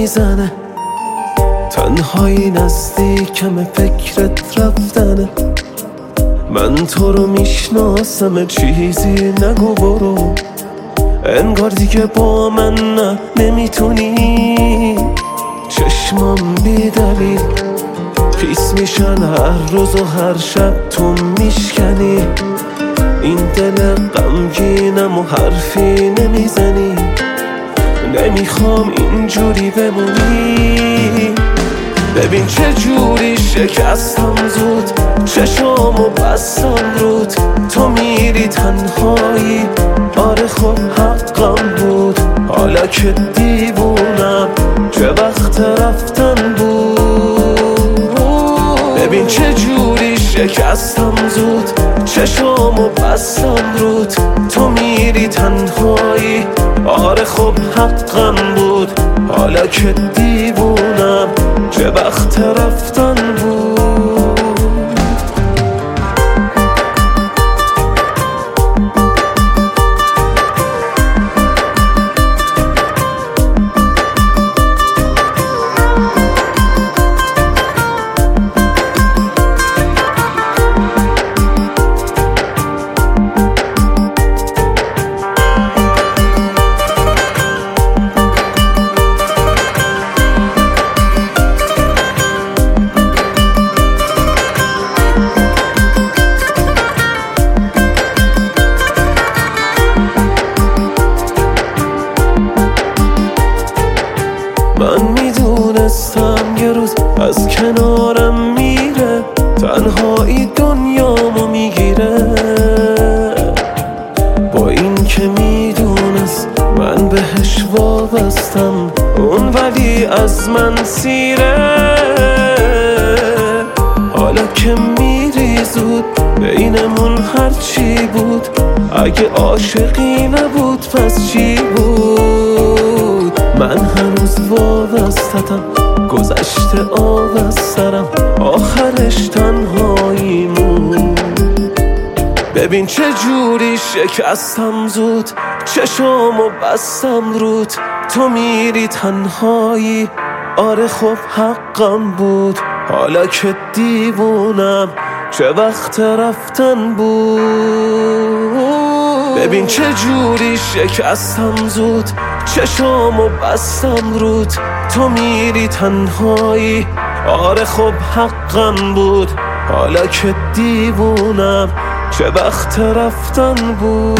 میزنه، تنهایی نزدیکم فکرت رفتنه. من تو رو میشناسم، چیزی نگو برو، انگار دیگه با من نمیتونی. چشمام بی دلیل خیس میشن هر روز و هر شب تو میشکنی. این دل غمگینم و حرفی نمیزنی، نمیخوام اینجوری بمونی. ببین چه جوری شکستم زود، چشامو بستم رود، تو میری تنهایی. آره خب حقم بود، حالا که دیوونم چه وقت رفتن بود. ببین چه جوری شکستم زود، چشامو بستم رود، تو میری تنهایی. آره خب حقم بود، حالا که دیوونم چه وقت رفتن بود. من میدونستم یه روز از کنارم میره، تنهایی دنیامو میگیره. با این که میدونست من بهش وابستم، اون ولی از من سیره. حالا که میری زود، بینمون هرچی بود، اگه عاشقی نبود پس چی بود؟ من هنوز وابستم، گذشته آب از سرم، آخرش تنهاییمون. ببین چه جوری شکستم زود، چشامو بستم رود، تو میری تنهایی. آره خب حقم بود، حالا که دیوونم چه وقت رفتن بود. ببین چه جوری شکستم زود، چشامو بستم رود، تو میری تنهایی. آره خب حقم بود، حالا که دیوونم چه وقت رفتن بود.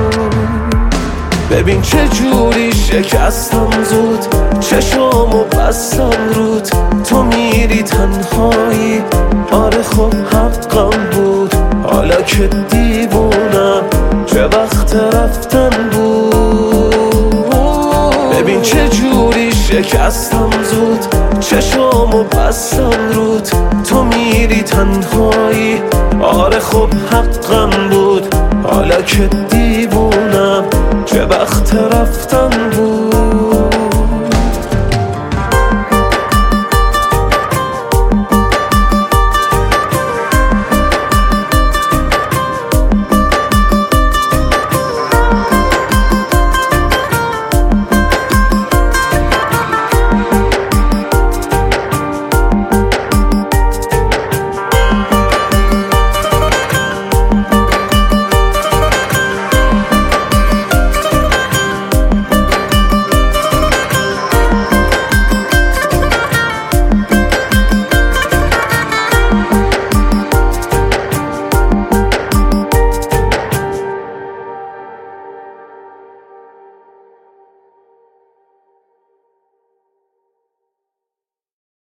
ببین چه جوری شکستم زود، چشامو بستم رود، تو میری تنهایی. آره خب حقم بود، حالا که دیوونم چه وقت رفتن بود. ببین چه جوری شکستم زود، چشامو بستم رود، تو میری تنهایی. آره خب حقم بود، حالا که دیوونم چه وقت رفتن